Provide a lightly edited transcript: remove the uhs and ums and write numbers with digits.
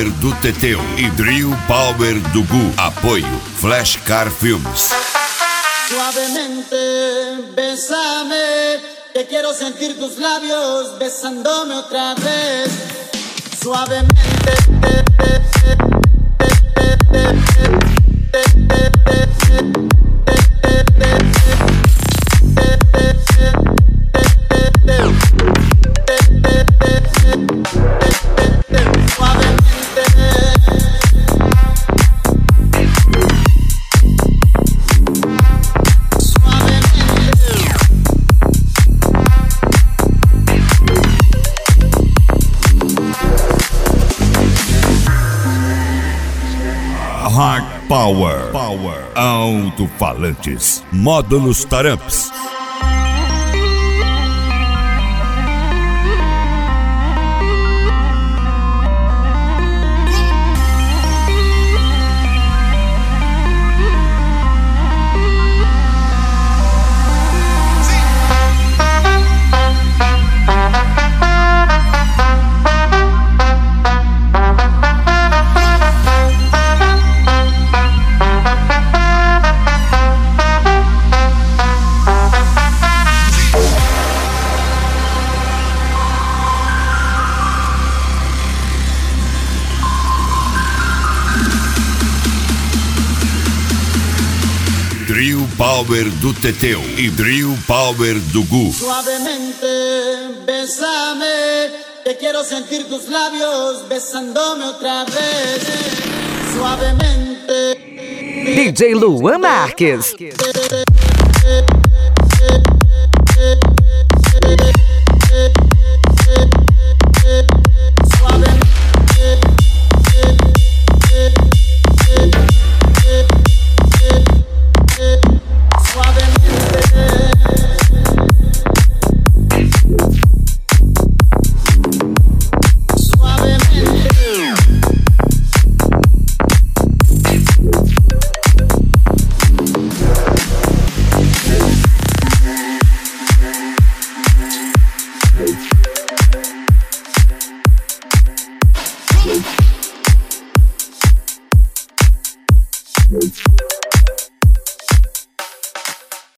Power do Teteu e Drill Power do Gu. Apoio Flashcar Filmes. Suavemente, bésame, que quiero sentir tus labios besándome otra vez. Suavemente. Hard Power. Alto-falantes. Módulos Taramps. Drill Power do Teteu e Drill Power do Gu. Suavemente, bésame, que quiero sentir tus labios besándome otra vez. Suavemente. DJ Luan Marques. Thank